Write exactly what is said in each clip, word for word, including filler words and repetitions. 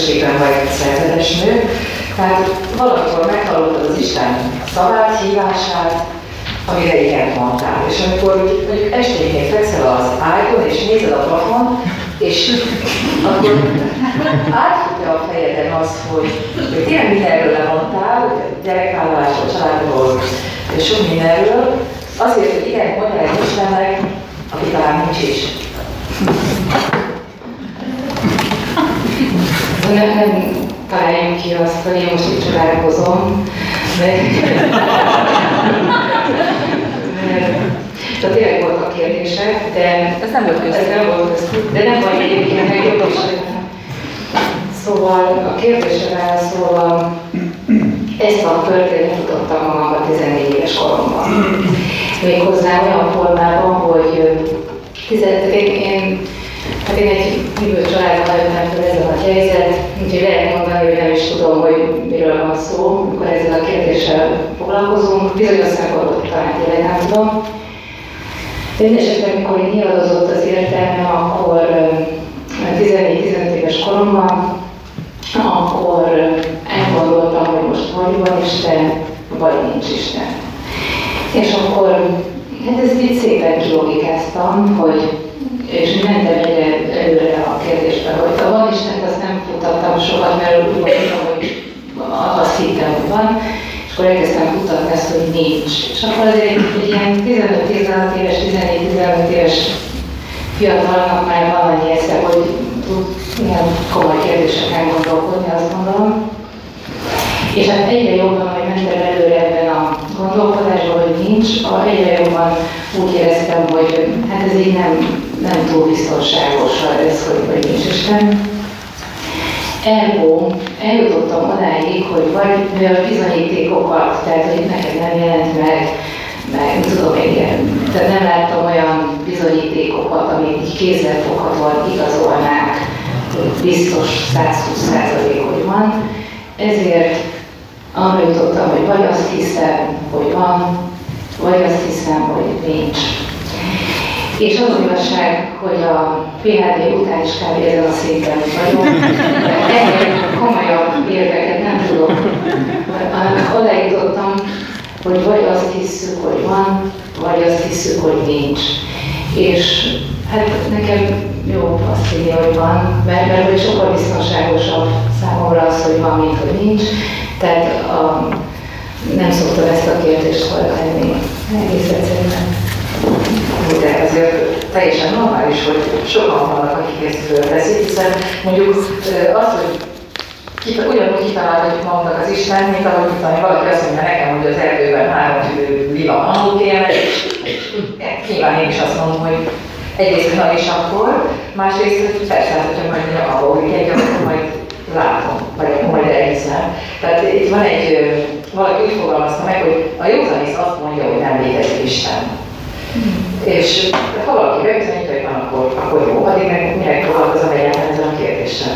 közösségben vagy szerzetes nő. Tehát valamikor meghallottad az Isten szavát, hívását, amire igent mondtál. És amikor mondjuk esténként fekszel az ágyon, és nézed a plafon, és akkor átfutja a fejeden az, hogy, hogy tényleg mindenről lemondtál, gyerekvállalásról, családról, és sok mindenről, azért, hogy igen, mondjál egy Istennek, aki talán nincs is. Nem, nem találjuk ki azt, hogy én most itt csodálkozom, de tényleg voltak kérdések, de ez nem volt köztük, de nem vagy egyébként megjobb is. Szóval a kérdésre válaszolva, ezt a történetet futottam magamban tizennégy éves koromban. Méghozzá olyan formában, hogy tizenöt én, hát én egy hívő családban jöttem fel ez a nagy helyzet, úgyhogy lehet mondani, hogy nem is tudom, hogy miről van szó, amikor ezzel a kérdéssel foglalkozunk. Bizonyos szempontból talán tényleg nem tudom. De mindesetre, amikor én nyiladozott az értelme, akkor tizennégy-tizenöt éves koromban, akkor elgondoltam, hogy most vagy van Isten, vagy nincs Isten. És akkor, hát ezt így szépen kilogikáztam, hogy, és mentem egyre előre a kérdésbe, hogy ha van Isten, azt nem futtattam sokat, mert úgy gondoltam, hogy azt hittem, hogy van, és akkor elkezdtem kutatni ezt, hogy nincs. És akkor azért egy, egy ilyen tizenöt-tizenhat éves, tizennégy-tizenöt éves fiatalnak már van annyi esze, hogy tud ilyen komoly kérdéseken gondolkodni, azt gondolom. És hát egyre jobban, hogy mentem előre ebben a gondolkodásban, hogy nincs, egyre jobban úgy éreztem, hogy hát ez így nem, nem túl biztonságos ez, hogy, hogy nincs Isten. Ergo, eljutottam odáig, hogy vagy a bizonyítékokat, tehát hogy neked nem jelent meg, meg tudom én, tehát nem láttam olyan bizonyítékokat, amik így kézzelfoghatóan igazolnák, biztos száz húsz százalék, hogy van. Ezért arra jutottam, hogy vagy azt hiszem, hogy van, vagy azt hiszem, hogy nincs. És az igazság, hogy a pé há dé után is kb. Ezen a szinten vagyok, de ennél komolyabb érveket nem tudok. Oda jutottam, hogy vagy azt hiszük, hogy van, vagy azt hiszük, hogy nincs. És hát nekem jó azt hinni, hogy van, mert, mert hogy sokkal biztonságosabb számomra az, hogy van, mint hogy nincs. Tehát a, nem szoktam ezt a kérdést feltenni. Egész egyszerűen. De azért teljesen normális, hogy sokan vannak, akik ezt fölveszik, hiszen mondjuk az, hogy Kita, ugyanúgy kitalálhatjuk magunknak az Isten, mint ahogy utána valaki azt mondja nekem, hogy az erdőben három lila mangók élnek, és nyilván én is azt mondom, hogy egyrészt, hogy na és akkor, másrészt, hogy persze, hát, hogyha majd abból egy, akkor majd látom, vagy akkor majd elhiszem. Tehát itt van egy, valaki úgy fogalmazta meg, hogy a józanész azt mondja, hogy nem létezik Isten. Hmm. És ha valaki bebizonyítja, hogy van, akkor, akkor jó, addig meg mire foglalkozom egyáltalán ezen a kérdéssel.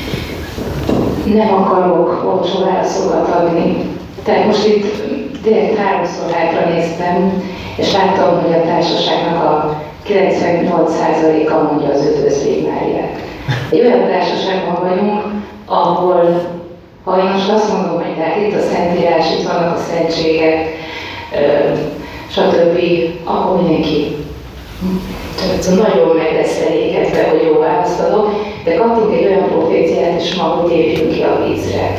Nem akarok olcsó válaszokat adni. Tehát most itt direkt háromszor hátra néztem, és láttam, hogy a társaságnak a kilencvennyolc százaléka mondja az Ötvöz Máriát. Egy olyan társaságban vagyunk, ahol, ha én most azt mondom, hogy tehát itt a Szentírás, itt vannak a szentségek, stb., akkor mindenki nagyon meg lesz elégedve, hogy jó választ adok, de kaptunk egy olyan proféciát, és magot épjünk ki a vízre.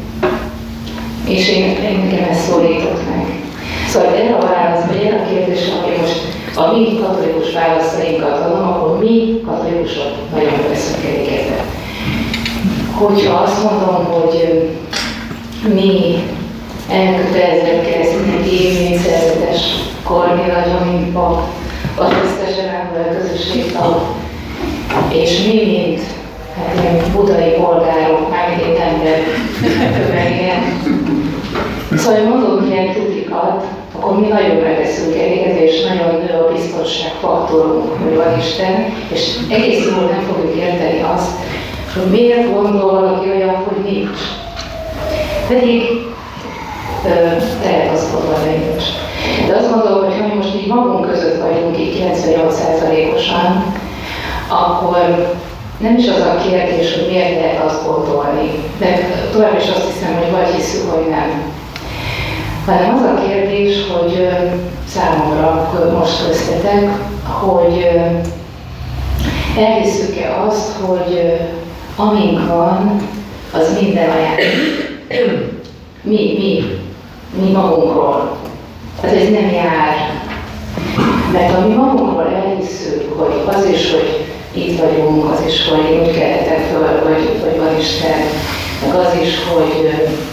És én, én nekem ezt szólított meg. Szóval erre a válasz, vagy erre a kérdésre, hogy most a mi katolikus válaszainkat adom, akkor mi katolikusok nagyon leszünk elégedve. Hogyha azt mondom, hogy mi elkötelezett keresztény évményt-szerzetes Kornél Agyamin pap, az összes ember közösségtag, és mi, mint hát ilyen budai polgárok, mármint én ember tömegén. Szóval mondom ilyen tutikat, akkor mi nagyon meg leszünk elégedve, és nagyon nő a biztonságfaktorunk, hogy van Isten, és egész jól nem fogjuk érteni azt, hogy miért gondol valaki olyan, hogy nincs. Pedig lehet azt gondolni, hogy nincs. De azt gondolom, hogy ha mi most így magunk között vagyunk, így kilencvennyolc százalékosan, akkor nem is az a kérdés, hogy miért lehet azt gondolni, de tovább is azt hiszem, hogy vagy hiszük, vagy nem. Hanem az a kérdés, hogy számomra most köztetek, hogy elhiszük-e azt, hogy amink van, az minden ajándék. Mi, mi, mi magunkról. Hát ez nem jár. Mert ha mi magunkról elhiszük, hogy az is, hogy itt vagyunk, az is, hogy úgy kelhetek föl, vagy, vagy van Isten, meg az is, hogy,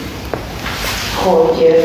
hogy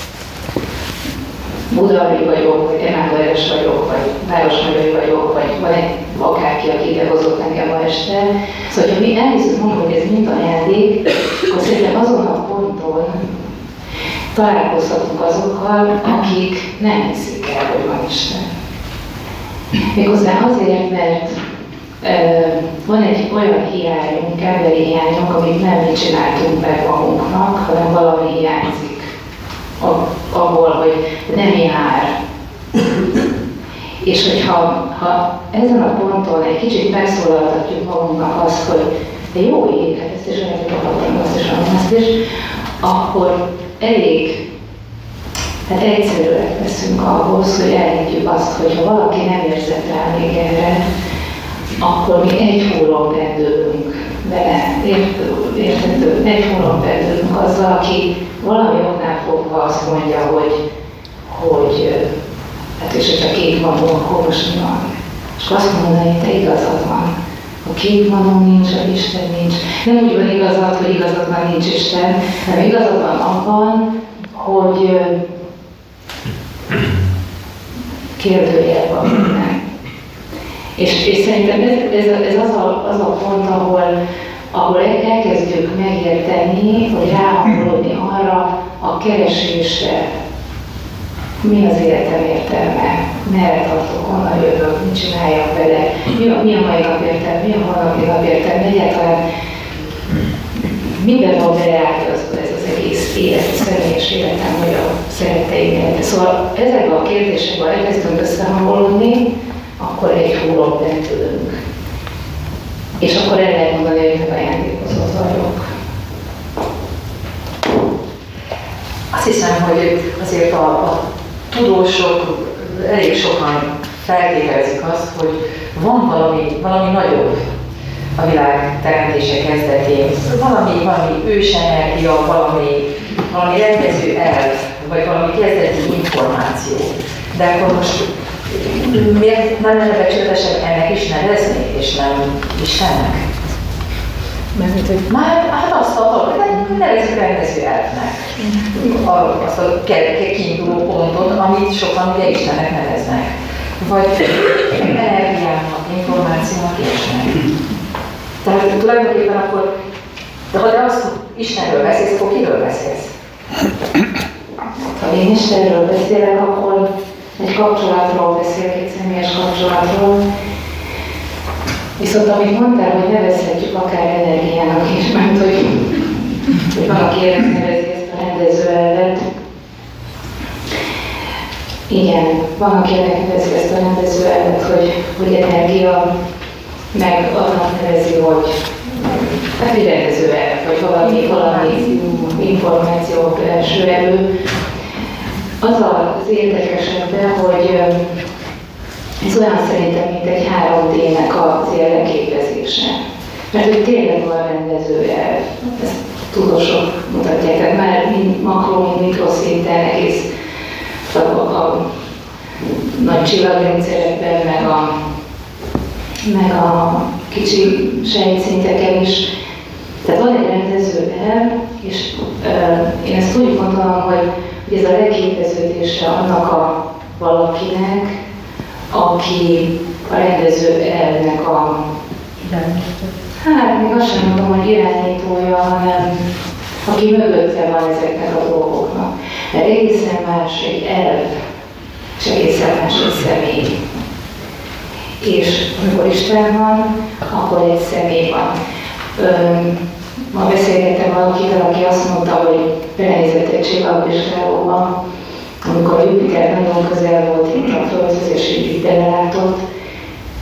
budai vagyok, vagy emándőres vagyok, vagy városmegyei vagyok, vagy van egy akárki, aki idehozott engem ma este. Szóval, ha mi elhiszük magunk, hogy ez mind ajándék, akkor szerintem azon a ponton találkozhatunk azokkal, akik nem hiszik el, hogy van Isten. Méghozzá azért, mert uh, van egy olyan hiányunk, emberi hiányunk, amit nem mi csináltunk meg magunknak, hanem valami hiányzik abból, hogy nem jár. És hogyha ha ezen a ponton egy kicsit megszólaltatjuk magunknak azt, hogy de jó ég, hát ezt is olyan, hogy akartam, azt is olyan, azt is, akkor elég hát egyszerűek leszünk ahhoz, hogy elhiggyük azt, hogy ha valaki nem érzett rá még erre, akkor mi egy húron pendülünk vele, érthető, egy húron pendülünk azzal, aki valami oknál fogva azt mondja, hogy, hogy hát és hogyha két van, akkor most mi van? És azt mondani, hogy te igazad van. Ha két manom nincs, a Isten nincs. Nem úgy van igazad, hogy igazad van, nincs Isten, hanem igazad van abban, hogy kérdőjel van minden. És, és szerintem ez, ez, ez az, a, az a pont, ahol, ahol elkezdjük megérteni, hogy ráhangolódni arra a keresésre, mi az életem értelme, merre tartok, honnan jövök, mit csináljak vele, mi a, mi a mai nap értelme, mi a holnapi nap értelme, egyáltalán miben van beleágyazva ez az egész élet, a személyes életem, vagy a szeretteim élete. Szóval ezekben a kérdésekben elkezdünk összehangolódni, akkor egy húron pendülünk. És akkor el lehet mondani, hogy meg ajándékozott vagyok. Azt hiszem, hogy azért a, a tudósok elég sokan feltételezik azt, hogy van valami, valami nagyobb a világ teremtése kezdetén. Valami, valami ősenergia, valami, valami rendező elv, vagy valami kezdeti információ. De akkor most miért nem lenne becsületesebb ennek is nevezni, és nem Istennek? Mert hogy már hát azt a dolgot, nevezzük rendező elvnek. Azt a kiinduló pontot, amit sokan ugye Istennek neveznek. Vagy energiának, információnak ilyesnek. Tehát tulajdonképpen akkor, de ha te azt Istenről beszélsz, akkor kiről beszélsz? Ha én Istenről beszélek, akkor egy kapcsolatról beszélek, egy személyes kapcsolatról. Viszont amit mondtál, hogy nevezhetjük akár energiának is, mert hogy, hogy van, aki érek nevezi ezt a rendező elvet. Igen, van, aki érek nevezi ezt a rendező elvet, hogy, hogy energia, meg annak nevezi, hogy hát egy rendező elv, vagy valami, valami információ belső erő. Az az érdekesebben, hogy ez olyan szerintem, mint egy három dé-nek az érleképezése. Mert hogy tényleg van rendező elv, ezt tudósok mutatják, tehát már mind makro, mind mikroszinten egész a, a nagy csillagrendszerekben, meg a, meg a kicsi sejtszinteken is. Tehát van egy rendező elv, és uh, én ezt úgy gondolom, hogy, hogy ez a leképeződése annak a valakinek, aki a rendező elvnek a, hát még azt sem mondom, hogy irányítója, hanem aki mögötte van ezeknek a dolgoknak. Mert egészen más egy elv, és egészen más egy személy. És amikor Isten van, akkor egy személy van. Üm, ma beszélgettem valakivel, aki azt mondta, hogy belenézett egy csillagvizsgálóba, amikor a Jupiter nagyon közel volt itt a Földhöz, és így belelátott,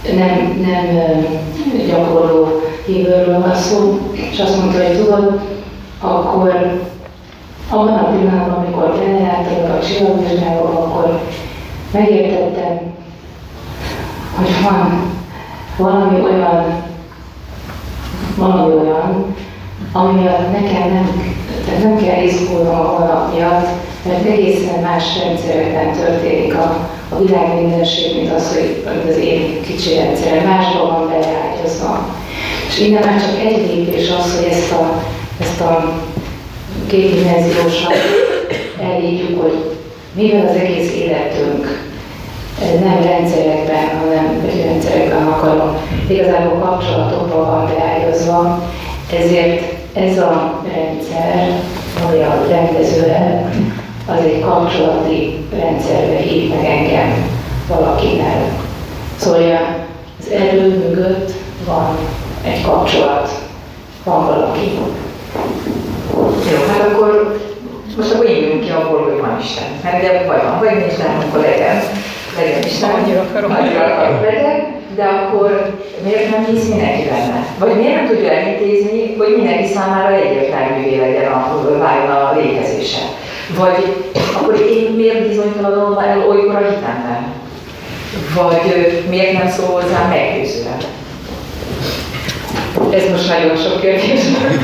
nem, nem gyakorló hívőről van szó, és azt mondta, hogy tudod, akkor abban a pillanatban, amikor bejártam a csillagvizsgába, akkor megértettem, hogy van valami olyan, valami olyan, ami miatt nekem nem, nem kell izgulnom a holnap miatt, mert egészen más rendszerekben történik a, a világ mindenség, mint az, hogy az én kicsi rendszerem, másban van beleágyazva. És innen már csak egy lépés az, hogy ezt a, ezt a kétdimenziósan elhívjuk, hogy mivel az egész életünk nem rendszerekben, hanem vagy rendszerekben akarom, igazából kapcsolatokban van beágyazva, ezért ez a rendszer, ami a rendezőre, az egy kapcsolati rendszerbe hív meg engem valakinek. Szóval az erő mögött van egy kapcsolat, van valaki. Jó, hát akkor most akkor induljunk ki abból, hogy van Isten. Mert de vagy van, vagy nincs, nem, akkor legyen. Legyen Isten. Annyira akarom. Annyira akarom legyen. De akkor miért nem hisz mindenki benne? Vagy miért nem tudja elintézni, hogy mindenki számára egyértelművé legyen a, váljon a létezése? Vagy akkor én miért bizonytalanodom el olykor a hitemben? Vagy miért nem szól hozzám meggyőzően? Ez most nagyon sok kérdés.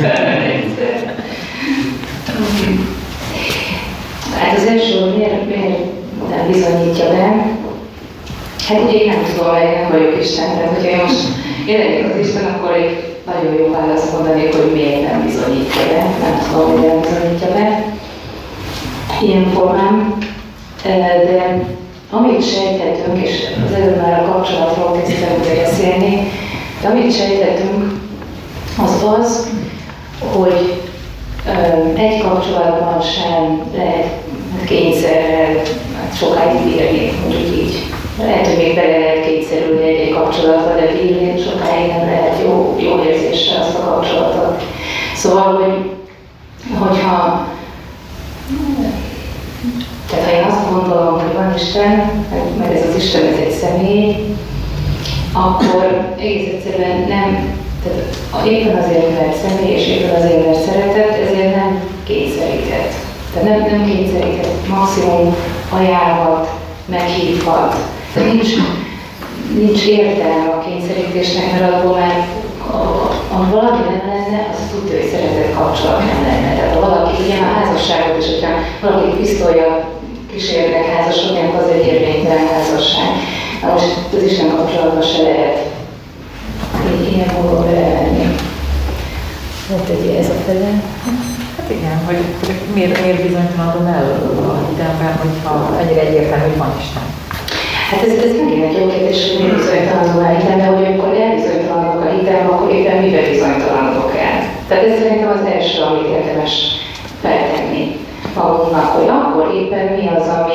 Hát az első, hogy miért, miért nem bizonyítja be? Hát ugye én nem tudom, hogy nem vagyok Isten, tehát hogyha én most én lennék az Isten, akkor egy nagyon jó választ mondanék, hogy miért nem bizonyítja be. Nem tudom, hogy nem bizonyítja be. Ilyen formán. De amit sejtettünk, és az előbb már a kapcsolatról kezdtem beszélni, de amit sejtettünk, az az, hogy egy kapcsolatban sem lehet kényszerrel sokáig bírni, mondjuk így. Lehet, hogy még bele lehet kényszerülni egy-egy kapcsolatba, de bírni sokáig nem lehet jó, jó érzéssel azt a kapcsolatot. Szóval, hogy, hogyha tehát ha én azt gondolom, hogy van Isten, mert ez az Isten, ez egy személy, akkor egész egyszerűen nem, tehát éppen azért, mert személy, és éppen azért, mert szeretett, ezért nem kényszerített. Tehát nem, nem kényszerített, maximum ajánlhat, meghívhat. Tehát nincs, nincs értelme a kényszerítésnek, mert abból már, ha valami nem lenne, az tudja, hogy szeretett kapcsolat nem lenne. Tehát ha valaki, ugye a házasságot is, hogyha valaki pisztolya kísérnek házasodni, akkor az egy érvénytelen házasság. Na most az Isten kapcsolatban se lehet így ilyen módon belemenni. Hát ugye ez a fele. Hát igen, hogy miért, miért bizonytalanodom el a hitemben, hogyha ennyire egyértelmű, hogy van Isten. Hát ez, ez megint egy jó kérdés, hogy miért bizonytalanodom el hitemben, hogy amikor elbizonytalanodok a hitemben, akkor éppen mivel bizonytalanodok el. Tehát ez szerintem az első, amit érdemes feltenni magunknak, hogy akkor éppen mi az, ami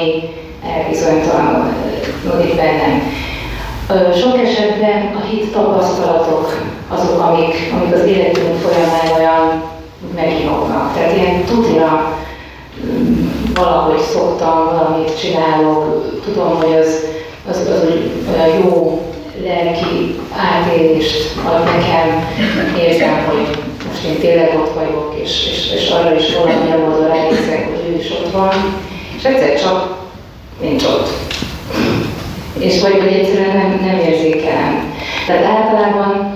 elbizonytalanodik bennem. Sok esetben a hit tapasztalatok azok, amik, amik az életünk folyamán olyan meginognak. Tehát ilyen tutira valahogy szoktam, valamit csinálok, tudom, hogy az, az, az olyan jó lelki átélést ad nekem, érzem, hogy most én tényleg ott vagyok, és, és, és arra is valamilyen módon ránézek, hogy ő is ott van, és egyszer csak nincs ott. És vagy, vagy egyszerűen nem, nem érzékelem. Tehát általában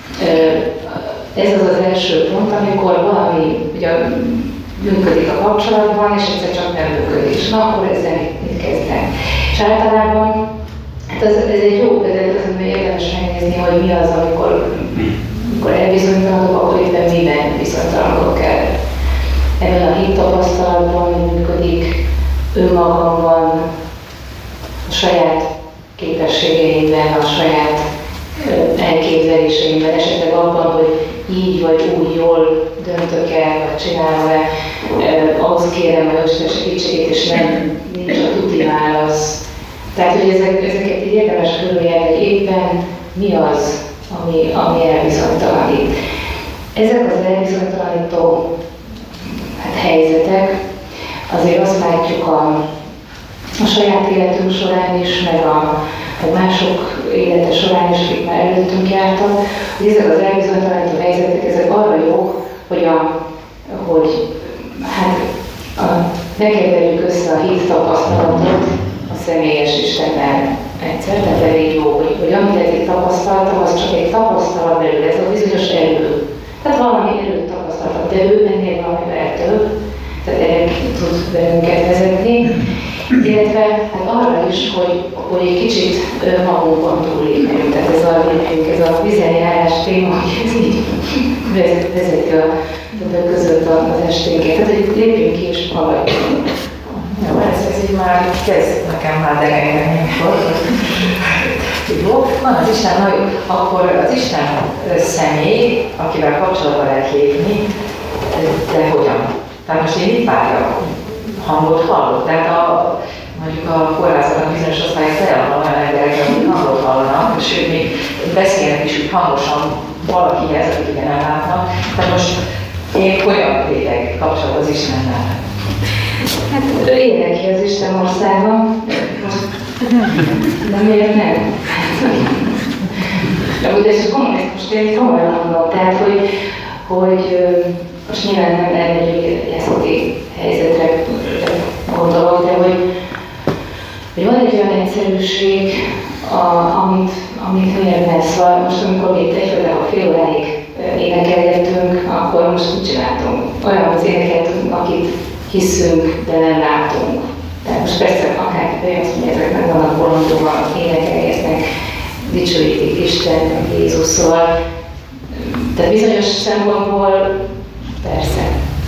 ez az az első pont, amikor valami ugye, működik a kapcsolatban, és egyszer csak nem működik. És na, akkor ezzel mit, mit kezdem. És általában, hát ez, ez egy jó, de ez érdemes megnézni, hogy mi az, amikor, amikor elbizonytalanodok, akkor éppen miben bizonytalanodok el. Ebben a hit tapasztalatban működik, önmagamban, a saját képességeimben, a saját elképzeléseimben, esetleg abban, hogy így vagy úgy jól döntök el, vagy csinálom-e, ahhoz kérem a Isten segítségét, és nem nincs a tuti válasz. Tehát, hogy ezek, ezeket így érdemes körüljárni, hogy éppen mi az, ami, ami elbizonytalanít. Ezek az elbizonytalanító hát, helyzetek, azért azt látjuk a, a saját életünk során is, meg a, a mások élete során, és akik már előttünk jártak, hogy ezek az elbizonytalanító helyzetek, ezek arra jók, hogy, a, hogy hát a, ne keverjük össze a hit tapasztalatot a személyes Istennel egyszer, tehát elég jó, hogy, hogy amit eddig tapasztaltam, az csak egy tapasztalat belül, ez a bizonyos erő. Tehát valami erőt tapasztaltam, de ő ennél valamivel több, tehát erre tud bennünket vezetni. Illetve hát arra is, hogy, hogy egy kicsit magunkon túllépjünk, tehát ez a, ez a vizenjárás téma, hogy ez így vezeti a többek között az esténket. Tehát, hogy lépjünk ki és haladjunk. Jó, ez, ez így már kezd nekem már derengeni, jó, van az Isten, na jó, akkor az Isten személy, akivel kapcsolatba lehet lépni, de hogyan? Tehát most én itt várja hangot hallok, tehát a, mondjuk a kórházaknak bizonyos osztályok tele van olyan emberek, akik hangot hallanak, sőt még beszélnek is úgy hangosan valakihez, akik igen ellátnak. Tehát most én hogyan lépek kapcsolatban az Istennel? Hát ő él ki az Isten országban, de miért nem? De ugye ez komolyan, most én komolyan mondom, tehát hogy, hogy most nyilván nem elmegyünk egy eszeti helyzetre gondolok, de hogy, hogy van egy olyan egyszerűség, a, amit, amit miért szóval most amikor mi egyfőleg a fél óráig énekelgetünk, akkor most mit csináltunk? Olyan az énekeltünk, akit hiszünk, de nem látunk. Tehát most persze akár azt mondja, ezek meg vannak bolondóan, énekelgetnek, dicsőítik Isten, meg Jézus, szóval tehát bizonyos szempontból persze.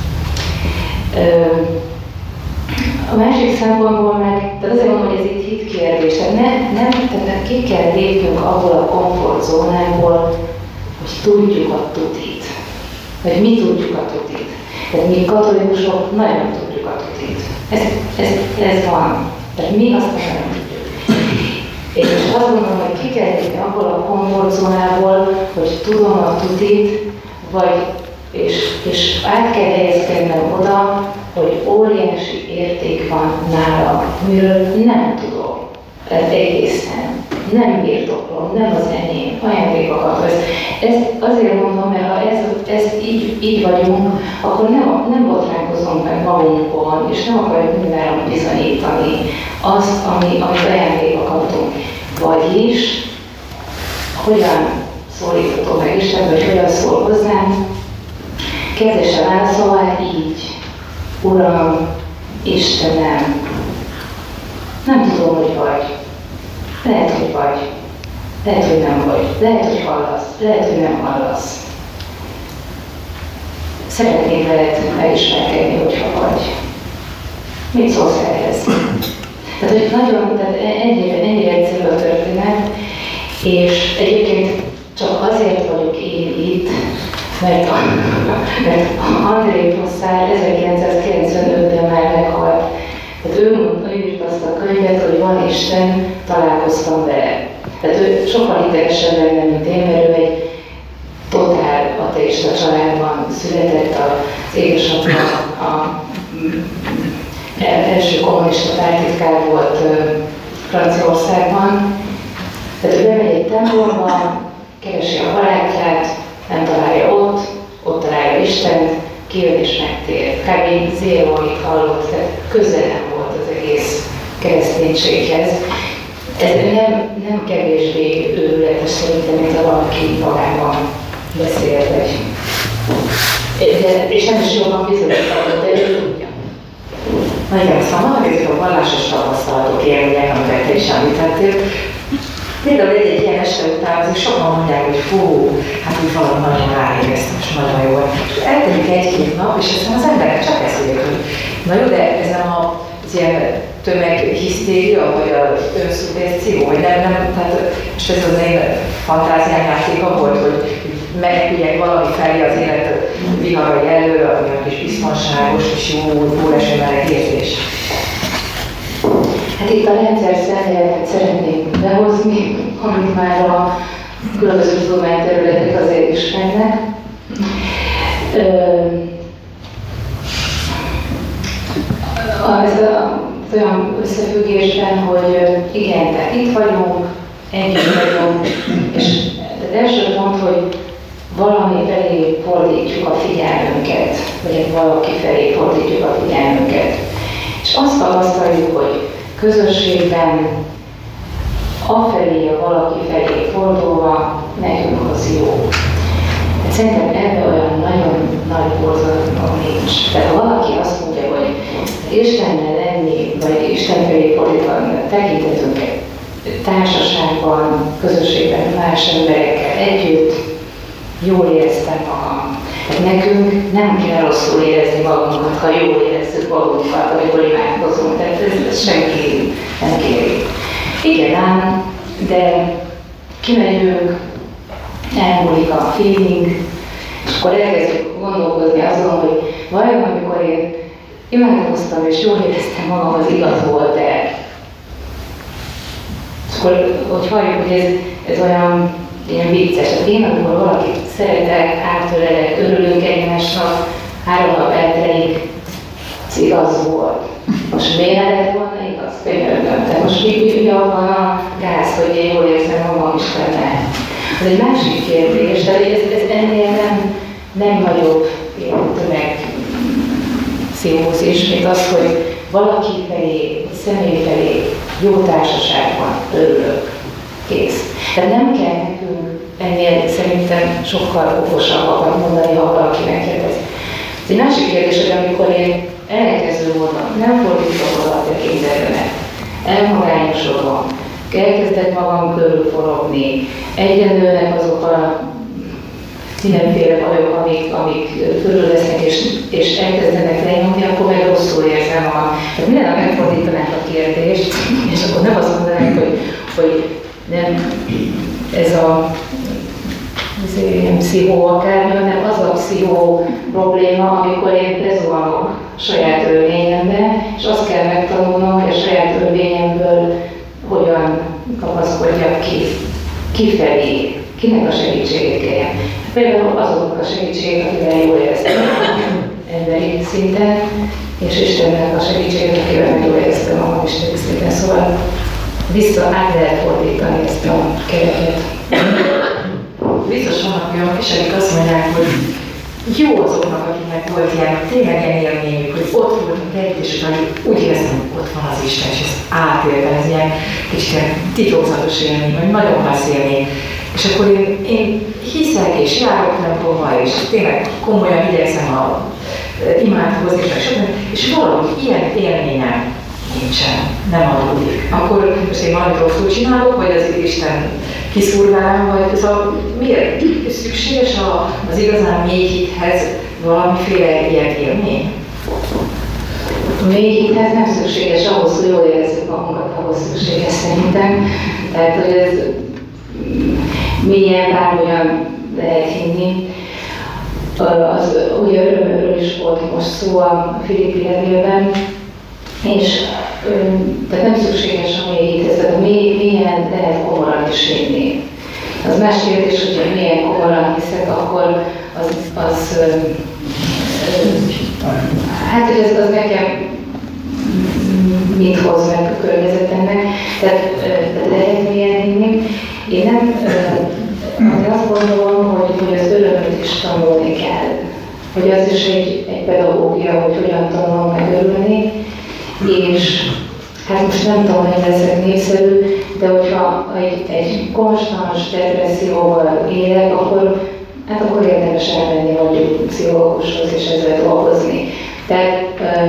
A másik szempontból meg, tehát azért mondom, hogy ez itt hit kérdés, tehát ne, nem, tehát ki kell lépnünk abból a komfortzónából, hogy tudjuk a tutit. Vagy mi tudjuk a tutit. Tehát mi katolikusok nagyon tudjuk a tutit. Ez, ez, ez van. Tehát mi azt nem tudjuk. És azt gondolom, hogy ki kell lépni abból a komfortzónából, hogy tudom a tutit, vagy és, és át kell helyezkednem oda, hogy óriási érték van nálam, amiről nem tudom. Ez egészen. Nem birtoklom, nem az enyém, ajándékokat. Ez, ez azért mondom, mert ha ez, ez így, így vagyunk, akkor nem, nem botránkozunk meg magunkon, és nem akarjuk mindenre bizonyítani azt, ami, amit ajándékba kaptunk. Vagyis, hogyan szólíthatom meg Isten, vagy hogyan szól hozzám, kérdésre válaszolva így. Uram, Istenem, nem tudom, hogy vagy. Lehet, hogy vagy. Lehet, hogy nem vagy. Lehet, hogy hallasz. Lehet, hogy nem hallasz. Szeretnék veled megismerkedni, hogyha vagy. Mit szólsz ehhez? Tehát, hogy nagyon, tehát ennyire, ennyire egyszerű a történet, és egyébként csak azért vagyok én itt, mert, a, mert André Posszár ezerkilencszázkilencvenötben már meghalt. Tehát ő, ő írt azt a könyvet, hogy van Isten, találkoztam vele. Tehát ő sokkal idegesebb lenne, mint én, mert ő egy totál ateista családban született, az édesapja a, a első kommunista pártitkár volt Franciaországban. Tehát ő bemegy egy templomba, keresi a barátját, nem találja ott, ott találja Istent, kijön és megtér. Kb. Zéro, amit hallott, tehát közel nem volt az egész kereszténységhez. Ez nem, nem kevésbé őrületes szerintem, mint ha valaki magában beszél, vagy. De, és nem is jobban bizonyítatott, de ő tudja. Na igen, szóval vannak ezek a vallásos tapasztalatok, élmények, amiket te is említettél. Például egy-egy ilyen este után azért sokan mondják, hogy fú, hát úgy valami nagyon ráéreztem, és nagyon jó volt. És eltelik egy-két nap, és aztán az emberek csak ezt írják, hogy na jó, de ez nem az ilyen tömeghisztéria, vagy az önszubvenció, vagy nem, nem, tehát most ez az én fantáziám játéka volt, hogy megüljek valami felé az élet viharai elől, ami olyan kis biztonságos, és jó, jó eső meleg érzés. Hát itt a rendszer szemléletet szeretnék behozni, amit már a különböző tudományterületek azért ismernek. Ez olyan összefüggésben, hogy igen, tehát itt vagyunk, együtt vagyunk, és az első pont, hogy valami felé fordítjuk a figyelmünket, vagy valaki felé fordítjuk a figyelmünket. És azt tapasztaljuk, hogy közösségben afelé, a valaki felé fordulva nekünk az jó. Hát szerintem ebben olyan nagyon nagy borzalom nincs. Tehát ha valaki azt mondja, hogy Istennel lenni, vagy Isten felé fordítani tekintetünket társaságban, közösségben, más emberekkel együtt, jól éreztem magam. Tehát nekünk nem kell rosszul érezni magunkat, ha jól érezzük magunkat, vagy jól imádkozunk. Tehát ez, ez senki nem kéri. Igen ám, de kimegyünk, elmúlik a feeling, és akkor elkezdjük gondolkozni azon, hogy vajon amikor én imádkoztam és jól éreztem magam, az igaz volt-e? És akkor, hogy halljuk, hogy ez, ez olyan ilyen vicces. Én, amikor valakit szeretek, átölelek, örülünk egymásnak, három nap eltelik, az igaz volt. Most miért ne lett volna igaz? Könyörgöm. Tehát most mi, mi, mi abban a gáz, hogy én jól érzem magam Istennel? Az egy másik kérdés, de ez, ez ennél nem, nem nagyobb tömeg pszichózis, mint az, hogy valaki felé, személy felé jó társaságban örülök. Kész. Tehát nem kell nekünk ennél szerintem sokkal okosabbakat mondani, ha valaki megkérdez. Ez egy másik kérdés, hogy amikor én elkezdő módon nem fordítom oda a tekintetőnek, elmagányosodom, elkezdek magam körül forogni, egyre nőnek azok a mindenféle bajok, amik, amik körül lesznek, és, és elkezdenek lenyomni, akkor meg rosszul érzem magam. Tehát minden nap megfordítanák a kérdést, és akkor nem azt mondanák, hogy, hogy nem ez a ez ilyen pszichó akármi, hanem az a pszichó probléma, amikor én bezuhanok saját örvényembe, és azt kell megtanulnom, hogy a saját örvényemből hogyan kapaszkodjak ki, kifelé, kinek a segítségét kérjem. Például azoknak a segítségét, akivel jól éreztem emberi szinten, és Istennek a segítségét, akivel meg jól éreztem magam isteni szinten. Szóval vissza át lehet fordítani ezt a kereket. Biztos vannak olyanok is, akik azt mondják, hogy jó azoknak, akiknek volt ilyen tényleg ilyen élményük, hogy ott voltunk együtt, és utána úgy éreztem, hogy ott van az Isten, és ezt átéltem, ez ilyen kicsit titokzatos élmény, vagy nagyon klassz élmény. És akkor én, én hiszek, és járok templomba, és tényleg komolyan igyekszem a imádkozni, és valami ilyen élményem nincsen, nem adódik. Akkor most én valamit rosszul csinálok, vagy az Isten kiszúrválom, vagy ez a, miért szükséges a, az igazán mély hithez valamiféle ilyen élmény? A mély hithez nem szükséges, ahhoz, hogy jól érezzük magunkat, ahhoz szükséges szerintem. Tehát, hogy ez milyen bármilyen lehet hinni. Az ugye örömről is volt most szó a Filippi levélben, és tehát nem szükséges a mély hithez, tehát mély, milyen lehet komoran is hinni. Az más kérdés, hogyha milyen komoran hiszek, akkor az, az ö, ö, hát hogy az, az nekem mit hoz meg a környezetemnek, tehát, tehát lehet milyen hinni. Én nem, én azt gondolom, hogy, hogy az örömöt is tanulni kell. Hogy az is egy, egy pedagógia, hogy hogyan tanulom meg örülni, és hát most nem tudom, hogy leszek népszerű, de hogyha egy, egy konstans depresszióval élek, akkor, hát akkor érdemes elmenni mondjuk pszichológushoz és ezzel dolgozni. Tehát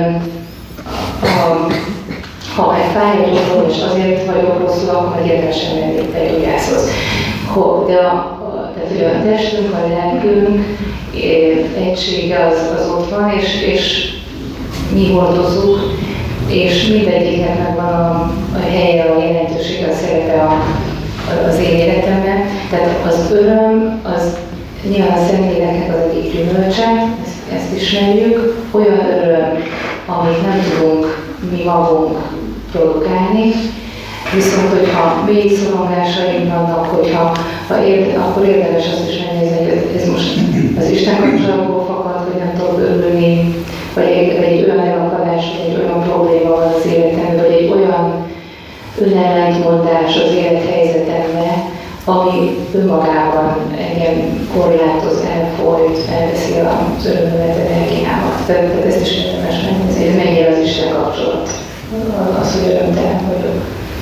ha, ha meg fáj a gyógyulom, és azért vagyok rosszul, akkor meg érdemes elmenni egy gyógyászhoz. De a, a, tehát, hogy a testünk, a lelkünk egysége az, az ott van, és, és mi hordozunk, és mindegyiknek megvan a, a helye, a jelentősége, a szerepe a, a, az én életemben. Tehát az öröm, az nyilván a Szentléleknek az egyik gyümölcse, ezt, ezt ismerjük, olyan öröm, amit nem tudunk mi magunk produkálni, viszont hogyha mély szorongásaink vannak, hogyha, ha érde, akkor érdemes azt is megnézni, hogy ez most az Isten kapcsolatból fakad, hogy nem tudok örülni, vagy egy, vagy egy olyan elakadás, vagy egy olyan probléma van az életemben, vagy egy olyan önellentmondás az élethelyzetemben, ami önmagában engem korlátoz, elfolyt, elveszi az örömömet, energiámat. Tehát ezt is érdemes megnézni, hogy mennyire az Isten kapcsolat. Az, hogy örömtelen vagyok.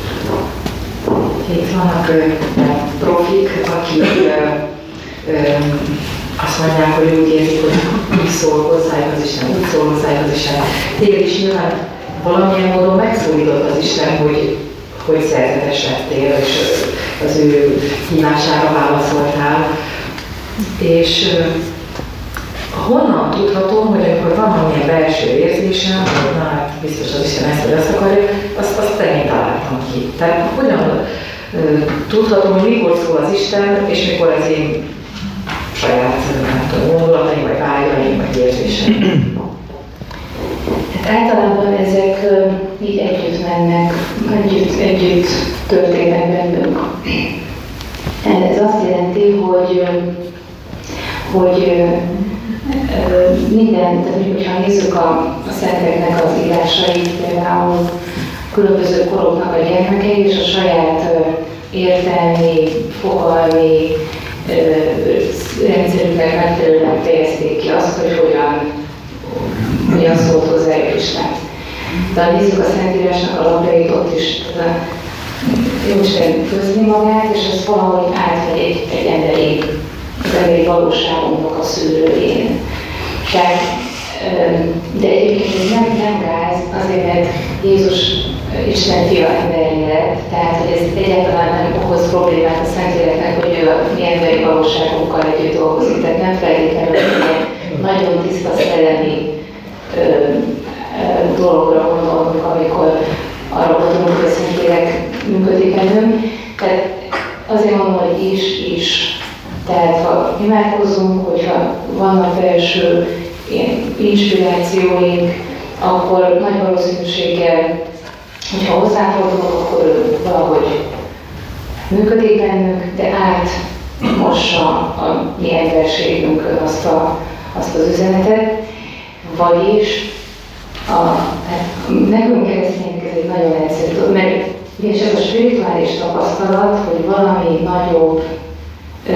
Itt vannak ö, profik, akik ö, ö, azt mondják, hogy úgy érzik, hogy úgy szól hozzájuk az Isten, úgy szól hozzájuk az Isten. Téged is nyilván valamilyen módon megszólított az Isten, hogy, hogy szerzetes lettél, és az ő hívására válaszoltál. És ö, honnan tudhatom, hogy amikor van valamilyen belső érzésem, hogy na, hát biztos az Isten ezt vagy azt akarja, azt, azt én találtam ki. Tehát hogyan ö, tudhatom, hogy mikor szól az Isten, és mikor az én saját, nem tudom, gondolataim, vagy vágyaim, vagy érzéseim. Hát általában ezek uh, így együtt mennek, együtt, együtt történnek bennünk. Ez azt jelenti, hogy, hogy minden, tehát hogyha nézzük a, a szenteknek az írásait, például különböző koroknak a gyermekei és a saját értelmi, fogalmi rendszerüknek megfelelően fejezték ki azt, hogy hogyan, hogyan szólt hozzájuk Isten. De ha nézzük a Szentírásnak a lapjait, ott is Isten közli magát, és ez valahogy átmegy egy, egy emberi, az emberi valóságunknak a szűrőjén. Tehát, de egyébként ez nem, nem gáz, azért, mert Jézus Isten fia emberi lett, tehát hogy ez egyáltalán nem okoz problémát a Szentléleknek, hogy ő a mi emberi valóságunkkal együtt dolgozik. Tehát nem feltétlenül egy nagyon tiszta szellemi ö, ö, dologra gondolunk, amikor arra gondolunk, hogy a Szentlélek működik bennünk. Tehát azért mondom, hogy is, is. Tehát ha imádkozunk, hogyha vannak belső ilyen inspirációink, akkor nagy valószínűséggel, hogyha hozzáfordulok, akkor ő valahogy működik bennünk, de átmossa a mi emberségünkön azt, a, azt az üzenetet, vagyis a, hát nekünk keresztények ez egy nagyon egyszerű, mert és ez a spirituális tapasztalat, hogy valami nagyobb ö,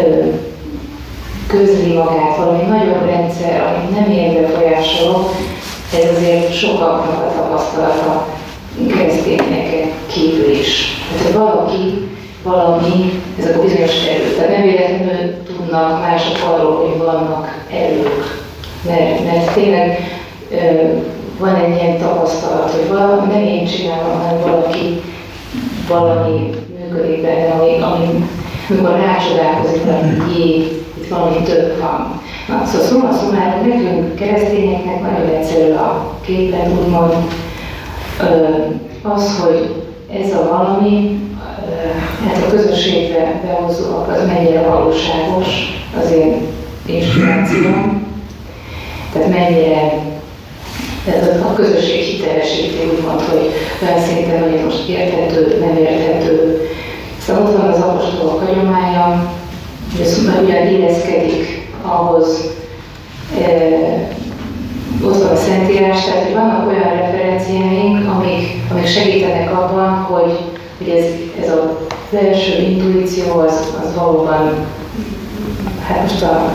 közli magát, valami nagyobb rendszer, ami nem ilyen befolyásoló, ez azért sokaknak a tapasztalata keresztényeken kívül is. Tehát, hogy valaki, valami, ezek a bizonyos erők, tehát nem véletlenül tudnak mások arról, hogy vannak erők. Mert, mert tényleg ö, van egy ilyen tapasztalat, hogy valami, nem én csinálom, hanem valaki, valami működik benne, ami, ami amikor rácsodálkozik, hogy jé, itt valami több van. Na, szóval szóval szóval nekünk keresztényeknek nagyon egyszerű a képlet, úgymond az, hogy ez a valami, hát a közösségbe behozóak, az mennyire valóságos az én inspirációm, tehát mennyire tehát a közösség hitelesíti, úgymond, hogy olyan szinten, hogy most érthető, nem érthető. Szóval ott van az apostolok hagyománya, hogy ez ugyan illeszkedik ahhoz, e, ott van a Szentírás, tehát hogy vannak olyan referenciáink, amik, amik segítenek abban, hogy, hogy ez, ez a belső intuíció az, az valóban, hát most a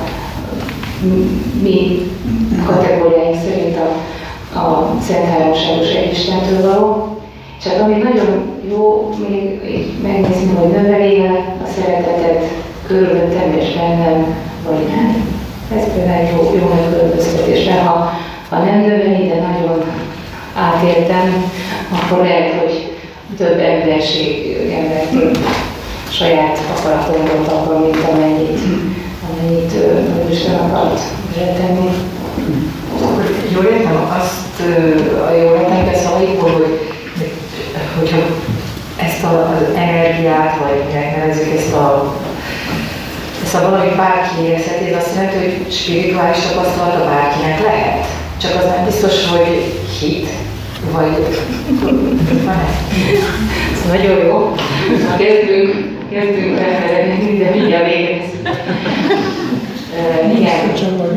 mi kategóriáink szerint a, a Szent Háromságos Egyistentől való. És hát ami nagyon jó még így megnézni, hogy növeli a szeretetet körülöttem és bennem, vagy nem. Ez például jó, jó megkülönböztetés, mert ha, ha nem növeli, de nagyon átéltem, akkor lehet, hogy több emberség, embertől saját akaratomból akar, mint amennyit, amennyit uh, Isten akart tenni. Jól értem azt, a jól értem a szavaikból, hogy hogyha ezt az energiát, vagy minek nevezzük ezt a, ezt a valami bárki érezheti, ez azt jelenti, hogy spirituális tapasztalata bárkinek lehet. Csak az nem biztos, hogy hit, vagy van ez? Ez nagyon jó. Ha kezdünk, kezdünk befelelni, de mindjárt végezzük. Igen.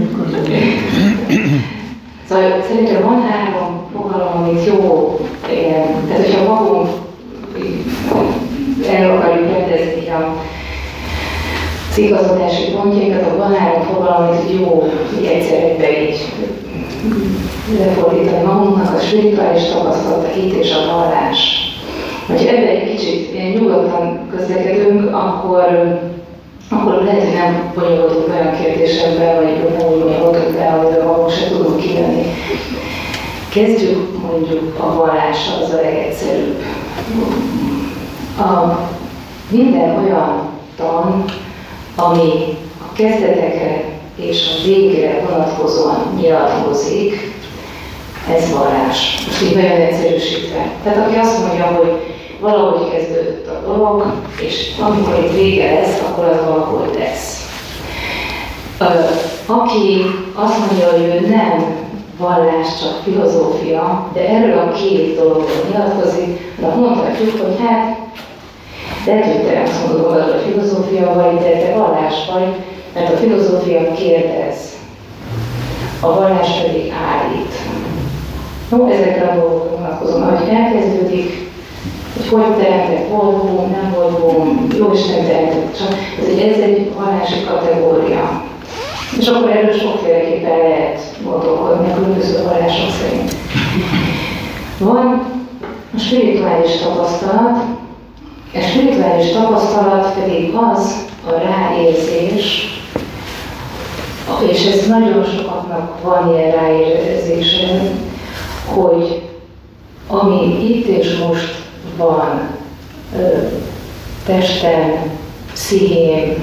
Szóval szerintem van három fogalom, amit jó, tehát hogyha magunk el akarjuk rendezni a, az igazodási pontjainkat, abban három fogalom, hogy jó, így egyszer egybe így lefordítani magunknak, a spirituális tapasztalat, a hit és a vallás. Ha ebben egy kicsit ilyen nyugodtan közlekedünk, akkor, akkor lehet, hogy nem bonyolultunk olyan kérdésekben, vagy úgy bonyolultunk el, hogy abból se tudunk kijönni. Kezdjük mondjuk a vallással, az a legegyszerűbb. A minden olyan tan, ami a kezdetekre és a végére vonatkozóan nyilatkozik, ez vallás. Most így nagyon egyszerűsítve. Tehát aki azt mondja, hogy valahogy kezdődött a dolog, és amikor itt vége lesz, akkor az valahogy lesz. Aki azt mondja, hogy ő nem vallás, csak filozófia, de erről a két dologról nyilatkozik, de mondhatjuk, hogy hát, lehet, hogy te azt mondod oldal, hogy filozófia vagy, de te vallás vagy, mert a filozófia kérdez, a vallás pedig állít. No, ezekre a dolgokra vonatkozom, ahogy elkezdődik, hogy hogy teremtett, volt boom, nem volt boom, jó Isten teremtett, csak ez egy, ez egy vallási kategória. És akkor erről sokféleképpen lehet gondolkodni a különböző vallások szerint. Van a spirituális tapasztalat, a spirituális tapasztalat pedig az a ráérzés, és ez nagyon sokaknak van ilyen ráérzése, hogy ami itt és most van, testem, pszichém,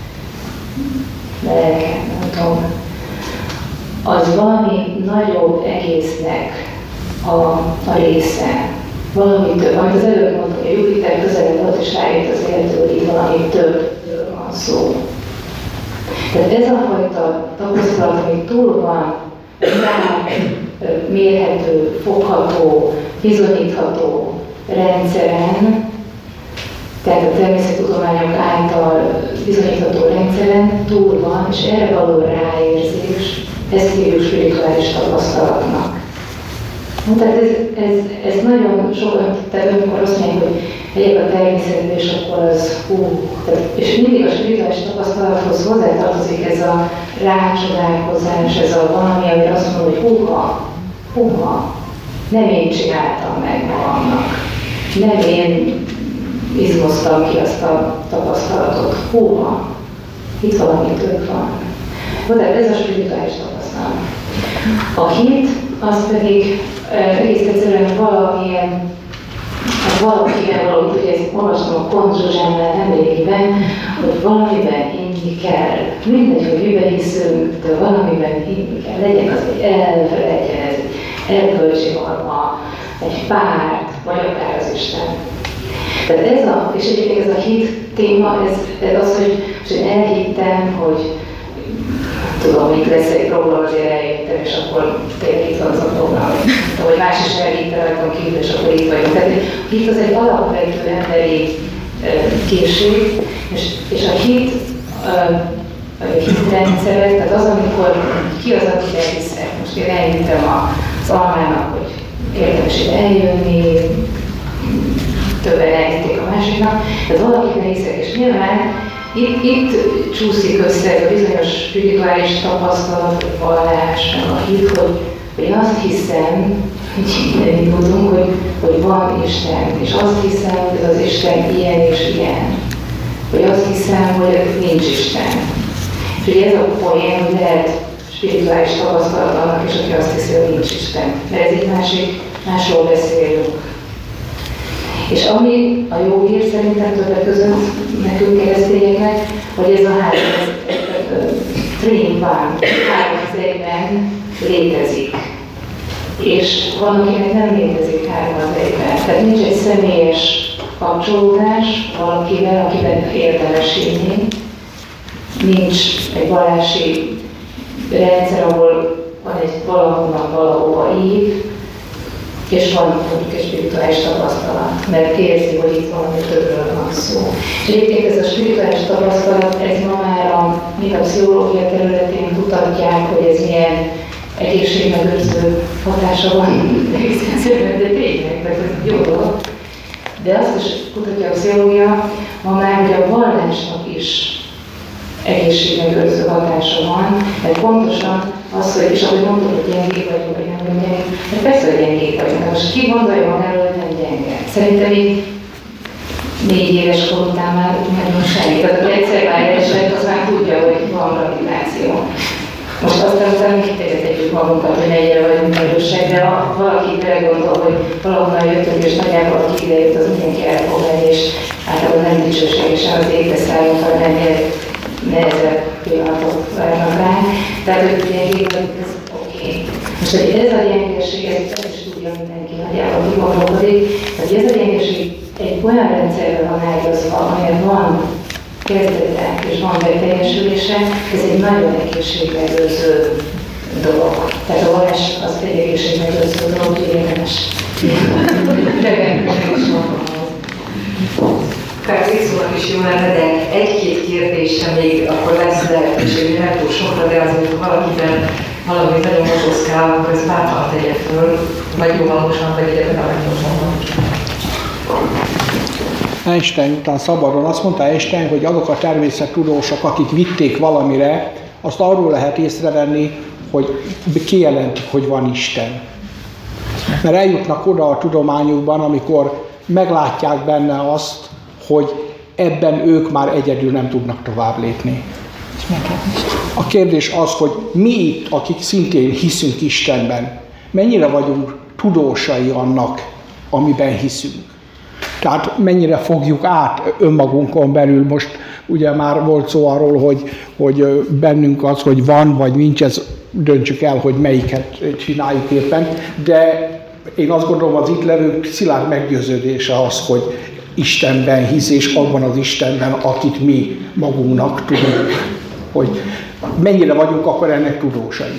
lelkem, nem tudom, az valami nagyobb egésznek a, a része. Valami több, amit az előbb mondtam, hogy a Jupiter közelebb volt, és rájött az éltő, hogy itt valami többről van szó. Tehát ez a fajta tapasztalat, ami túl van, mérhető, fogható, bizonyítható rendszeren, tehát a természettudományok által bizonyítható rendszeren túl van, és erre való ráérzés, ezt hívjuk spirituális tapasztalatnak. No, tehát ez, ez, ez nagyon sokan, tehát amikor azt mondják, hogy megyek a természetbe, és akkor az hú, tehát, és mindig a spirituális tapasztalathoz hozzátartozik ez a rácsodálkozás, ez a valami, amire azt mondom, hogy húha, húha, nem én csináltam meg magamnak, nem én izmoztam ki azt a tapasztalatot, húha, itt valami több van. No, tehát ez a spirituális tapasztalat. A hit, az pedig egész egyszerűen valamilyen, valakivel való, hogy ezt olvastam a Pont Zsuzsánnál nemrégiben, hogy valamiben hinni kell. Mindegy, hogy miben hiszünk, de valamiben hinni kell. Legyen az egy elv, legyen ez egy erkölcsi norma, egy párt, vagy akár az Isten. Tehát ez a, és egyébként ez a hit téma, ez, ez az, hogy, hogy elhittem, hogy tudom, hogy lesz egy program, azért eljöttem, és akkor tényleg itt van az a program. Vagy más is elhittem rajtam kívül, és akkor itt vagyunk. Tehát itt az egy alapvető emberi készség, és, és a hit, a hitrendszeret, tehát az, amikor ki az, akit elhiszek. Most én elhittem az almának, hogy érdemes ide eljönni, többen elhitték a másiknak, tehát valakiben hiszek, és nyilván Itt, itt csúszik össze ez a bizonyos spirituális tapasztalat, vagy vallás, meg a hit, hogy, hogy azt hiszem, hogy innen indultunk, hogy, hogy van Isten, és azt hiszem, hogy az Isten ilyen és ilyen. Vagy azt hiszem, hogy nincs Isten. És ugye ez a poén, hogy lehet spirituális tapasztalat annak is, aki azt hiszi, hogy nincs Isten. Mert ez egy másik, másról beszélünk. És ami a jó hír szerintem többek között nekünk keresztényeknek, hogy ez a három three-in-one, három az egyben létezik. És van, akinek nem létezik három az egyben. Tehát nincs egy személyes kapcsolódás valakivel, akiben érdemes hinni. Nincs egy vallási rendszer, ahol van egy valahonnan valahova ív, és van mondjuk egy spirituális tapasztalat, mert érzi, hogy itt valami többről van szó. És egyébként ez a spirituális tapasztalat, ez ma már a, mind a pszichológia területén kutatják, hogy ez milyen egészségmegőrző hatása van, de tényleg, mert ez jó dolog. De azt is kutatja a pszichológia, ma már, hogy a vallásnak is egészségmegőrző hatása van, mert pontosan az, hogy, és ahogy mondod, hogy gyengék vagyunk, vagy nem vagyunk gyengék, mert persze, hogy gyengék vagyunk, most ki gondolja magáról, hogy nem gyenge. Szerintem így négy éves kor után már nagyon semmi. Tehát, hogy egyszer vágyását, az már tudja, hogy van gravitáció. Most aztán utána kitegetjük magunkat, hogy mennyire vagyunk erősek, de ha valaki belegondol, hogy valahonnan jöttünk, és nagyjából aki idejött, az mindenki el fog menni, és általában nem dicsőségesen az égbe szállunk, hanem ennél nehezebb pillanatok várnak ránk. Tehát, hogy gyengék vagyunk, ez oké. Okay. Most, hogy ez a gyengeség, ez is tudja mindenki nagyjából kigondolkodik, hogy ez a gyengeség egy olyan rendszerben van ágyazva, amelyet van kezdete és van beteljesülése, ez egy nagyon egészségmegőrző dolog. Tehát a vallás az egy egészségmegőrző dolog, hogy érdemes preventíven is van. Persze X-ónak is jó lenne, de egy-két kérdésre még akkor lesz lehetőség, nem túl sokra, de azért, ha valakiben valami nagyon mozoszkál, akkor ezt bátran tegye föl, vagy jóvalósan, vagy egyébként megmondom. Einstein után szabadon azt mondta Einstein, hogy azok a természettudósok, akik vitték valamire, azt arról lehet észrevenni, hogy kijelentik, hogy van Isten. Mert eljutnak oda a tudományukban, amikor meglátják benne azt, hogy ebben ők már egyedül nem tudnak tovább lépni. A kérdés az, hogy mi itt, akik szintén hiszünk Istenben, mennyire vagyunk tudósai annak, amiben hiszünk. Tehát mennyire fogjuk át önmagunkon belül, most ugye már volt szó arról, hogy, hogy bennünk az, hogy van vagy nincs, ez döntsük el, hogy melyiket csináljuk éppen, de én azt gondolom, az itt levők szilárd meggyőződése az, hogy Istenben hisz, és abban az Istenben, akit mi magunknak tudunk, hogy mennyire vagyunk akkor ennek tudósai.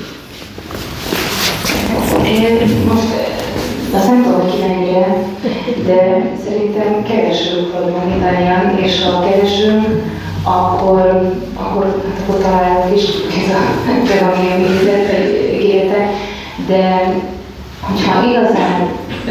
Én most azt nem tudom, hogy ki mennyire, de szerintem keresők vagyunk mindannyian, és ha keresünk, akkor, akkor, akkor találunk is ez a evangélium ígérete, de hogyha igazán ö,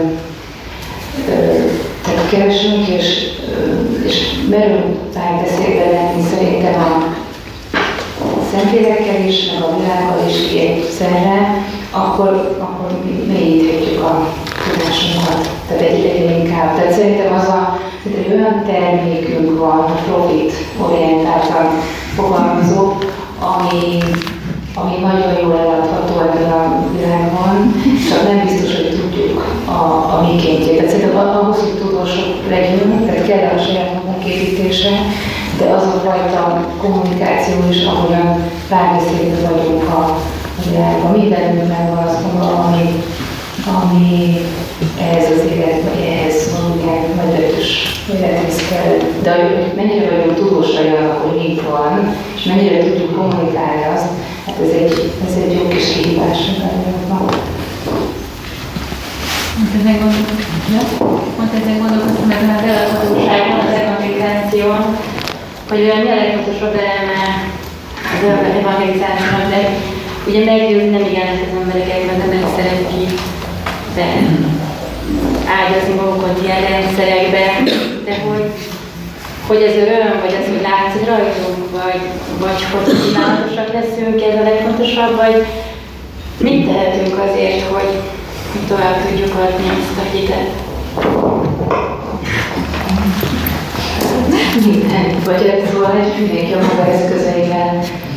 ö, tehát keresünk, és, ö, és merünk párbeszédbe lenni szerintem a szentlélekkel is, meg a világgal is egyszerre, akkor, akkor mélyíthetjük a tudásunkat, tehát egyre inkább. Tehát szerintem az a, egy olyan termékünk van, profit orientáltan fogalmazó, ami, ami nagyon jól eladható ebben a világban, csak nem biztos, hogy tudjuk a, a mikéntjét. Tehát szerintem ahhoz, hogy tudósok legyünk, tehát kell a saját magunk építése, de az a fajta kommunikáció is, ahogyan párbeszédben vagyunk a világban. Mindenünk megvan azt mondom, ami, ami ehhez az élet, vagy ehhez valamilyen nagyletes élethez kell. De hogy mennyire vagyunk tudósai annak, hogy mi van, és mennyire tudjuk kommunikálni azt, hát ez egy, ez egy jó kis kihívás van. Most ezen gondolkoztam, most ezen gondolkoztam meg a beladhatóságon, az evangelizáción, hogy olyan mi a legfontosabb eleme az evangelizációnak, de ugye meggyőzni nem igen lehet az embereket, mert nem szeretik be ágyazni magukat ilyen rendszerekbe, de hogy, hogy ez öröm, vagy az, hogy látszik rajtunk, vagy, vagy hogy kívánatosak leszünk, ez a legfontosabb, vagy mit tehetünk azért, hogy tovább tudjuk adni ezt a hitet. Minden, vagy szóval egy mindenki a maga eszközeivel.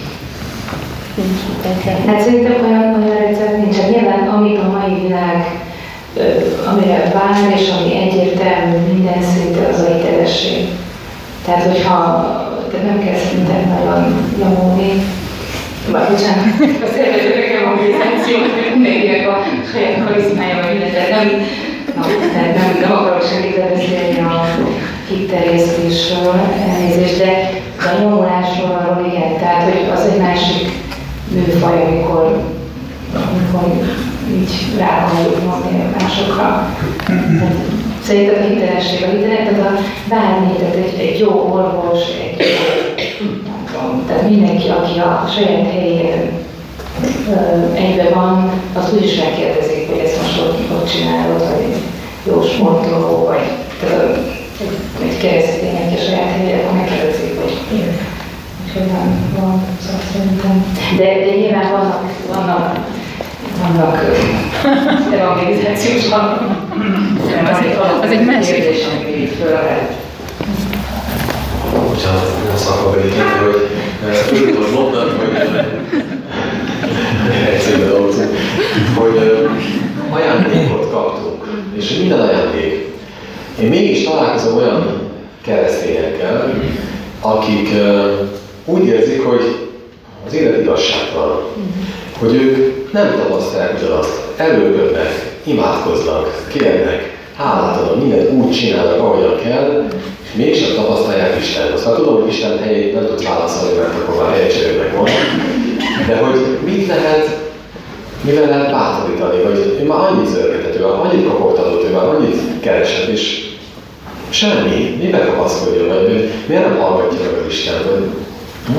Hát szerintem olyan, olyan recept nincsen. Nyilván, amit a mai világ, amire vár, és ami egyértelmű minden szinte, az a hitelesség. Tehát, hogyha de nem kell szerintem nagyon nyomulni, vagy bocsánat, a szervezetekre van bizáció, mindenkinek a saját karizmája vagy minden, de nem, na, tehát nem, nem akarok segíteni beszélni a hitterjesztésről, elnézést, de a nyomulásról arról igen, tehát hogy az egy másik műfaj, amikor, amikor így ráhalljuk magni másokra. Szerintem a hitelesség, a hitelesség, tehát a bármi, tehát egy, egy jó orvos, egy nem tudom, tehát mindenki, aki a saját helyén egyben van, az úgyis megkérdezik, hogy ezt most ott, ott csinálod, vagy egy jó sportoló, vagy tehát, egy keresztény, aki a saját helyén, akkor megkérdezik, hogy Úgyhogy van, van, szóval szerintem. De, de nyilván vannak, vannak, vannak evangelizációs vannak. Az egy, az egy másik kérdés, ami itt fölállt. Bocsánat, nem szakmabeli kérdés, hogy örülök, hogy mondtad, hogy egyszerűen dolgozunk, hogy ajándékot kaptunk, és minden ajándék. Én mégis találkozom olyan keresztényekkel, akik úgy érzik, hogy az élet igazságtalan, hogy ők nem tapasztalják ugyanazt, erőlködnek, imádkoznak, kérnek, hálát adnak, mindent úgy csinálnak, ahogyan kell, és mégsem tapasztalják Istent. Azt már tudom, hogy Isten helyét nem tudsz válaszolni, mert akkor már helycserélnek van. De hogy mit lehet, mivel lehet bátorítani, hogy ő már annyit zörgetett, ő már annyit kopogtatott, ő már annyit keresett, és semmi, miben kapaszkodjon, vagy miért nem hallgatja meg az Isten? Hm?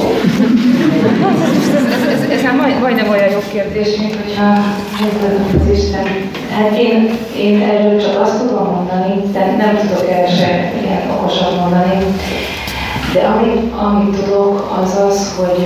ez, ez, ez, ez majd, majdnem olyan jó kérdés, mint hogyha az Isten. Hát én, én erről csak azt tudom mondani, de nem tudok erre se ilyen okosat mondani, de amit, amit tudok, az az, hogy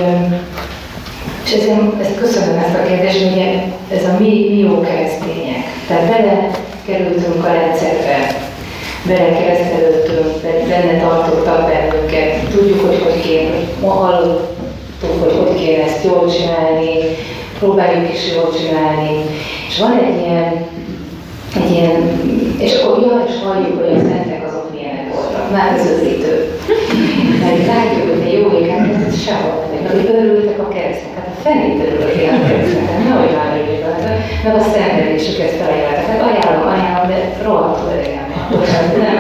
és ezért, ezt köszönöm ezt a kérdést, ugye ez a mi, mi jó keresztények. Tehát bele kerültünk a rendszerbe, bele keresztelődtünk, benne tartottak bennünket, tudjuk, hogy hogy kéne, hogy hallottuk, hogy hogy kéne ezt jól csinálni, próbáljuk is jól csinálni. És van egy ilyen, egy ilyen és akkor jól is halljuk, hogy a szentek azok milyenek voltak. Már ez ötlítő. Mert látjuk, hogy a jó éken, ez sehol nem megy. Mert örültek a keresztnek, hát a fenét örülök én a keresztnek, hát nehogy már örülök, meg a szenvedésüket felajánlottak. Hát ajánlom, ajánlom, de rohadtul öregem van. Nem.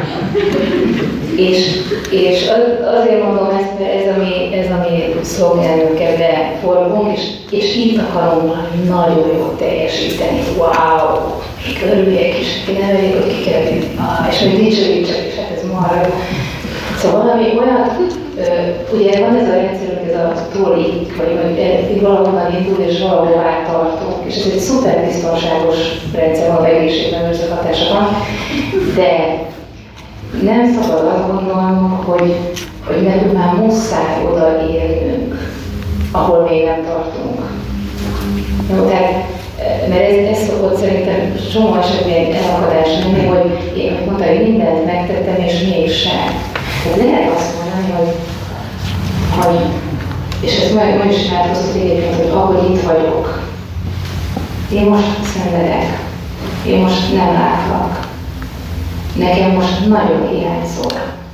És, és azért mondom ezt, mert ez a mi, ez a mi szlogenünket beforgunk, és, és itt akarom valami nagyon jól teljesíteni. Wow! Örüljek is, ki nem elég, hogy ki kell vinni. Ah, és még dicsőítsek is, hát ez marha jó. Szóval valami olyan, ugye van ez a rendszer, hogy ez a troli, vagy hogy valahonnan indul és valahová tartunk, és ez egy szuper biztonságos rendszer, van egészségmegőrző hatása van, de nem szabad azt gondolnunk, hogy, hogy nekünk már muszáj odaérnünk, ahol még nem tartunk. Jó, tehát, mert ez, ez szokott szerintem soha esetben elakadás lenni, hogy én mondtam, hogy mindent megtettem, és mégsem. Tehát lehet azt mondani, hogy, hogy és ezt majd, majd is imádkoztat egyébként, hogy ahogy itt vagyok, én most szenvedek, én most nem látlak, nekem most nagyon hiányzol.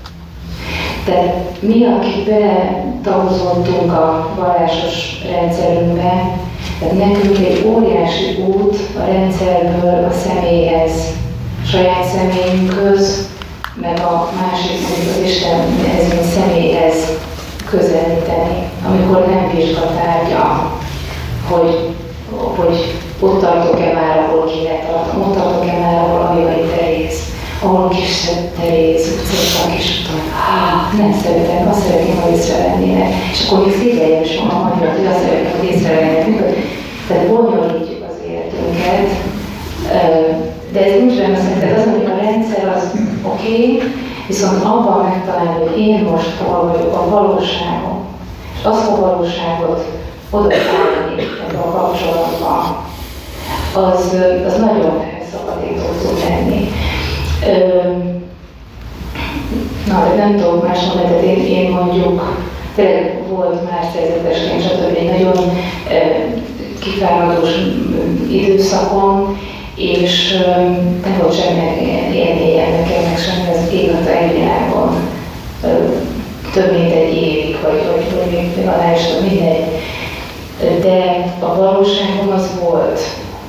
Tehát mi, akik beletagozottunk a vallásos rendszerünkbe, tehát nekünk egy óriási út a rendszerből a személyhez, a saját személyünkhöz, meg a másik, az Istenhez, mint személyhez közelíteni, amikor nem vizsgatárgya, hogy, hogy ott tartok-e már, ahol kéne tartom, ott tartok-e már, ahol Avigai Teréz, ahol kis Teréz utcában kis utat, nem szeretem, azt szeretném, hogy észrevennének, és akkor még szégyeljem is van a magyar, hogy azt szeretném, hogy észrevennének, tehát bonyolítjuk az életünket, de ez nincs benne szerintem, az, hogy a rendszer az oké, okay, viszont abban megtalálni, hogy én most hol vagyok a valóságon, és azt a valóságot odaszállni ebben a kapcsolatban, az, az nagyon felszabadító tud lenni. Na, de nem tudom más mondani, tehát én, én mondjuk, tényleg volt más szerzetesként, stb. Egy nagyon kifáradós időszakon, és nem volt semmi élményem nekem, meg semmi az élet a világon. Több mint egy évig, vagy, vagy, vagy még, még annál is több, mindegy. De a valóságom az volt.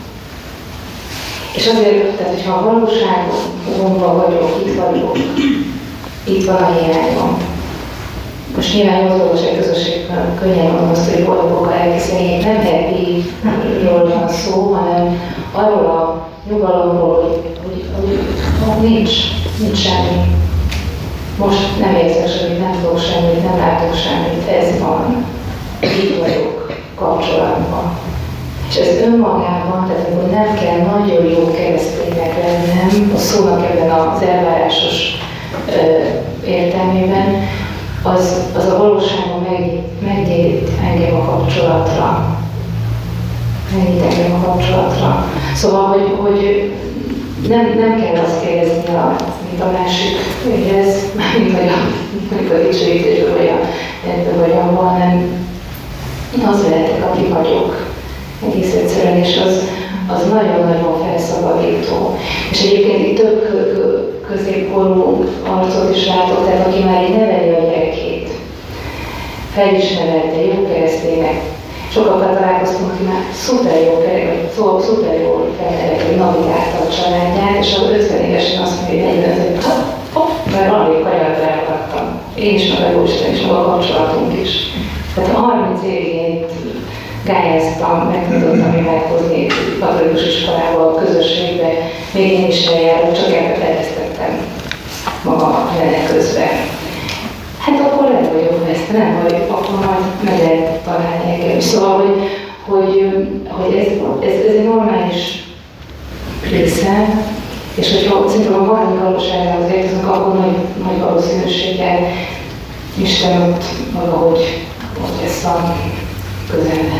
És azért, tehát hogyha a valóságomban vagyok, itt vagyok, itt van a hiányom. Most nyilván az valóság közösségben könnyen mondom azt, hogy boldogok a lelki szegény, nem happy-ról van szó, hanem arról a nyugalomról, hogy, hogy, hogy, hogy nincs, nincs semmi. Most nem érzek semmit, nem tudok semmit, nem látok semmit, ez van. Itt vagyok kapcsolatban. És ez önmagában, tehát hogy nem kell nagyon jó kereszténynek lennem, a szónak ebben az elvárásos ö, értelmében, az, az a valóságban meg, megnyit engem a kapcsolatra. Megnyit engem a kapcsolatra. Szóval, hogy, hogy nem, nem kell azt kérdezni, a, mint a másik ügyez, mint vagy a, mint a dicsőítésből, vagy a ebből, vagy abban, hanem az lehetek, aki vagyok. Egész egyszerűen, és az, az nagyon-nagyon felszabadító. És egyébként itt több középkorú arcot is látok, tehát aki már így neveli a gyerekét, fel is nevelte, jó keresztények. Sokakkal találkoztunk, aki már szuper jó keresztény, szóval szuper jól felnevelte, hogy navigálta a családját, és az ötven évesen azt mondja, hogy negyven, hogy hopp, mert valamelyik kanyarra elakadtam. Én is, meg a Jóisten is, meg a kapcsolatunk is. Tehát harminc évig gályáztam, megtanultam meghozni katolikus iskolába, a közösségbe, még én is eljárok, csak ebbe fejlesztettem magam vele közben. Hát akkor lehet, hogy jobb lesz, nem, vagy akkor majd meg lehet találni engem. Szóval, hogy, hogy, hogy ez, ez, ez egy normális része, és hogyha szerintem a valami valóságához érkezünk, akkor nagy, nagy valószínűséggel Isten ott valahogy ott lesz a közelbe.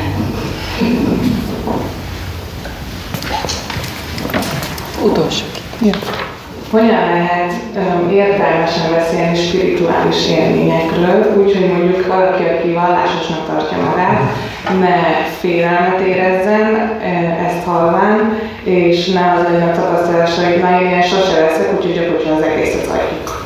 Utolsó. Ja. Hogyan lehet um, értelmesen beszélni spirituális élményekről, úgyhogy mondjuk valaki, aki vallásosnak tartja magát, ne félelmet érezzen ezt halván, és ne az legyen a tapasztalása, hogy már én ilyen sose leszek, úgyhogy gyakorlatilag az egészet hagyjuk.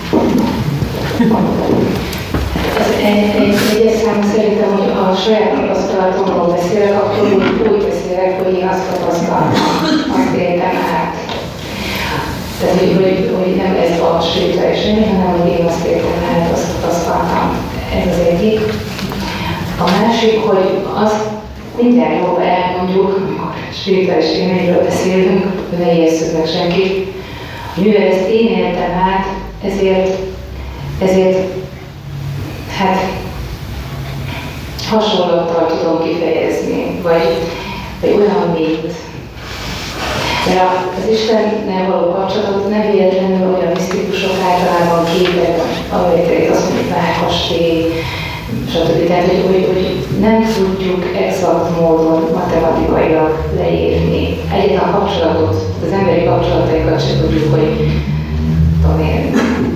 Egyes számú szerintem, hogy ha a saját tapasztalatomról beszélek, akkor úgy, úgy beszélek, hogy én azt tapasztaltam, azt éltem át. Tehát, hogy, hogy, hogy nem ez a spirituális élmény, hanem hogy én azt éltem át, azt tapasztaltam. Ez az egyik. A másik, hogy azt mindjárt jól elmondjuk, amikor spirituális élményről beszélünk, hogy ne ijesszük meg senkit. Mivel ezt én éltem át, ezért, ezért hát hasonlattal tudom kifejezni, vagy, vagy olyan, mint. De az Istennel való kapcsolatot nem véletlenül olyan misztikusok általában képek, amelyeket azt mondjuk Márkasté, stb. Tehát, hogy, hogy, hogy nem tudjuk exakt módon matematikailag leírni. Egyetlen a kapcsolatot, az emberi kapcsolataikat sem tudjuk, hogy tudom én,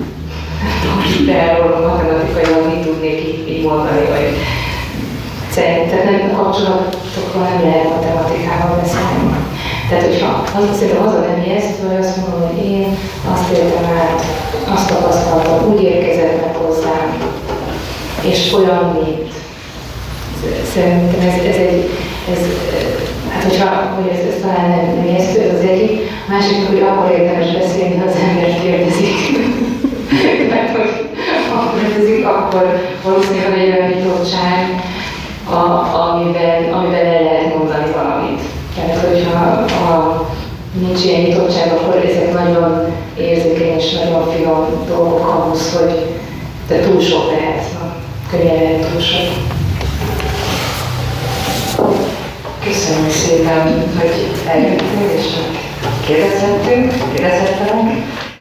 erről matematikailag mit tudnék így, így mondani, vagy szerintem nem, a kapcsolatokról nem lehet matematikával beszélni. Tehát, hogyha az, szerintem az a nem ijesztő, hogy azt mondom, hogy én azt éltem át, azt tapasztaltam, úgy érkezett meg hozzám, és olyan, mint. Szerintem ez, ez egy, ez, hát hogyha, hogy ez, ez talán nem, nem ijesztő, ez az egyik. A másik, hogy akkor érdemes beszélni, ha az ember kérdezik. Mert hogy akkor kérdezik, akkor valószínűleg egy olyan nyitottság, a, amiben, amiben el lehet mondani valamit. Tehát, hogyha ha nincs ilyen nyitottság, akkor ezek nagyon érzékeny és nagyon finom dolgok ahhoz, hogy de túl sok lehet, könnyen lehet túl sok. Köszönöm szépen, hogy eljöttünk és kérdezhettünk, kérdezhettelek.